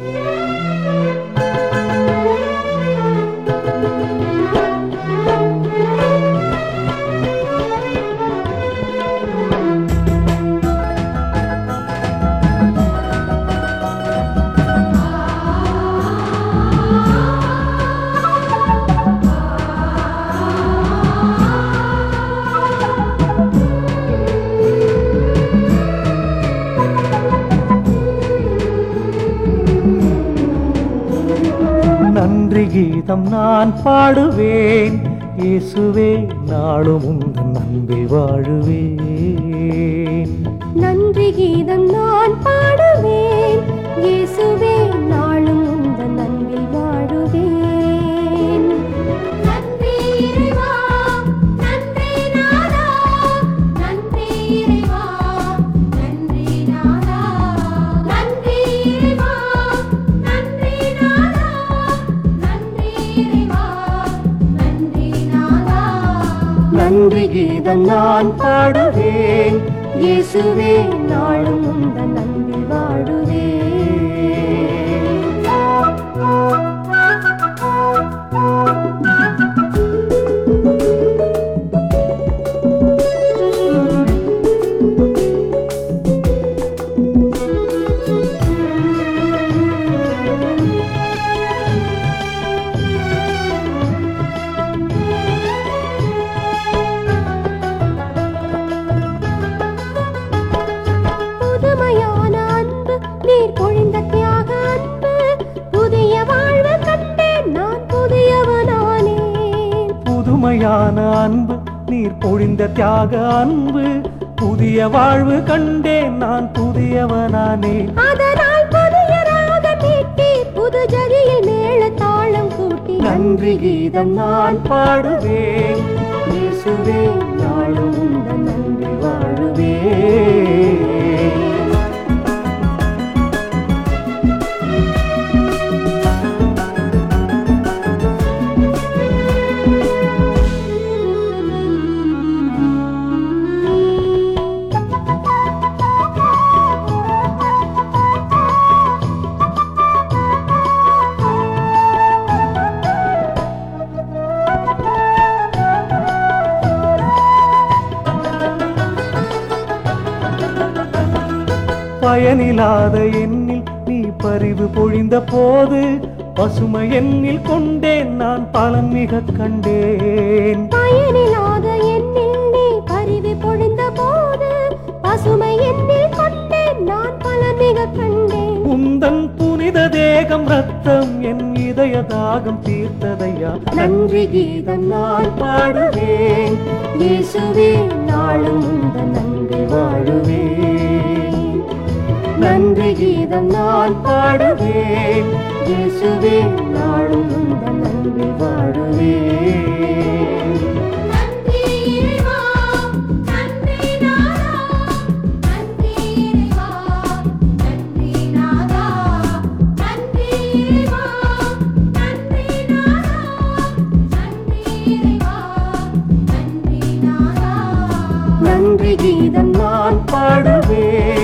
நன்றி கீதம் நான் பாடுவேன் இயேசுவே, நாளும் உந்தன் அன்பில் வாழுவேன். நன்றி கீதம் நான் பாடுவேன் இயேசுவே, நாளும் உந்தன் அன்பில் வாழுவேன். நன்றி இறைவா, நன்றி நாதா, நன்றி இறைவா, நன்றி நாதா, நன்றி இறைவா, நன்றி நாதா, நன்றி இறைவா, நன்றி நாதா. நன்றி கீதம் நான் பாடுவேன் இயேசுவே, நாளும் உந்தன் அன்பில் வாழுவேன். புதுமையான அன்பு நீர் பொழிந்த தியாக அன்பு, புதிய வாழ்வு கண்டேன் நான் புதியவனானேன். புதுமையான அன்பு நீர் பொழிந்த தியாக அன்பு, புதிய வாழ்வு கண்டேன் நான் புதியவனானேன். அதனால் புதிய ராகம் மீட்டி புது ஜதியில் மேள தாளம் கூட்டி நன்றி கீதம் நான் பாடுவேன் இயேசுவே, நாளும் உந்தன் அன்பில் வாழுவேன். பயனில்லாத எண்ணில் நீ பரிவு பொழிந்த போது, பசுமை எண்ணில் கொண்டேன் நான் பலன் மிக கண்டேன். பயனில்லாத எண்ணில் நீ பரிவு பொழிந்த போது, பசுமை எண்ணில் கொண்டேன் நான் பலன் மிக கண்டேன். உந்தன் புனித தேகம் ரத்தம் என் இதய தாகம் தீர்த்ததையா. நன்றி கீதம் நான் பாடுவேன் இயேசுவே, நாளும் உந்தன் அன்பில் வாழுவேன். நன்றி கீதம் நான் பாடுவேன் இயேசுவே, நாளும் உந்தன் அன்பில் வாழுவேன். நன்றி இறைவா, நன்றி நாதா, நன்றி இறைவா, நன்றி நாதா, நன்றி இறைவா, நன்றி நாதா, நன்றி இறைவா, நன்றி நாதா. நன்றி கீதம் நான் பாடுவேன்